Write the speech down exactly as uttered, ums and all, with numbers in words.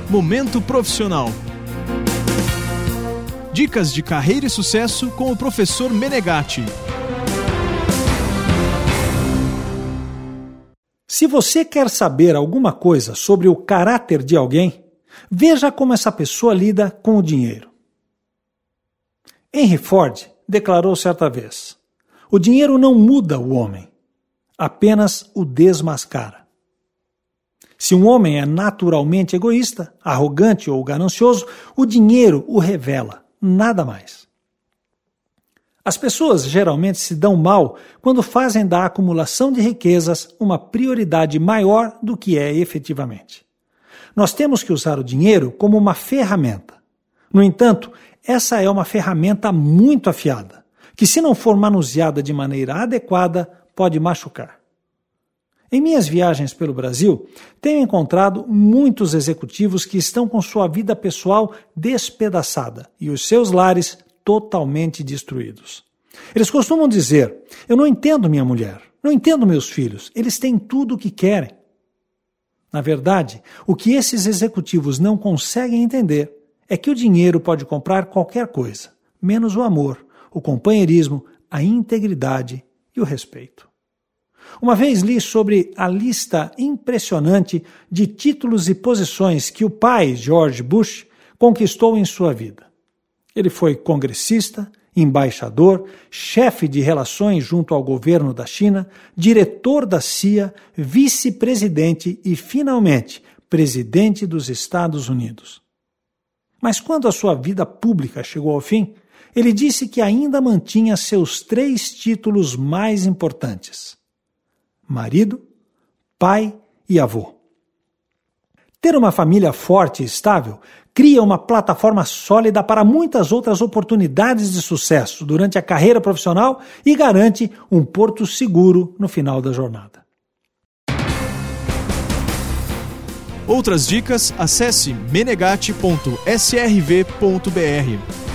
Momento Profissional. Dicas de carreira e sucesso com o professor Menegatti. Se você quer saber alguma coisa sobre o caráter de alguém, veja como essa pessoa lida com o dinheiro. Henry Ford declarou certa vez: o dinheiro não muda o homem, apenas o desmascara. Se um homem é naturalmente egoísta, arrogante ou ganancioso, o dinheiro o revela, nada mais. As pessoas geralmente se dão mal quando fazem da acumulação de riquezas uma prioridade maior do que é efetivamente. Nós temos que usar o dinheiro como uma ferramenta. No entanto, essa é uma ferramenta muito afiada, que se não for manuseada de maneira adequada, pode machucar. Em minhas viagens pelo Brasil, tenho encontrado muitos executivos que estão com sua vida pessoal despedaçada e os seus lares totalmente destruídos. Eles costumam dizer: eu não entendo minha mulher, não entendo meus filhos, eles têm tudo o que querem. Na verdade, o que esses executivos não conseguem entender é que o dinheiro pode comprar qualquer coisa, menos o amor, o companheirismo, a integridade e o respeito. Uma vez li sobre a lista impressionante de títulos e posições que o pai, George Bush, conquistou em sua vida. Ele foi congressista, embaixador, chefe de relações junto ao governo da China, diretor da C I A, vice-presidente e, finalmente, presidente dos Estados Unidos. Mas quando a sua vida pública chegou ao fim, ele disse que ainda mantinha seus três títulos mais importantes: marido, pai e avô. Ter uma família forte e estável cria uma plataforma sólida para muitas outras oportunidades de sucesso durante a carreira profissional e garante um porto seguro no final da jornada. Outras dicas, acesse menegatti ponto s r v ponto b r.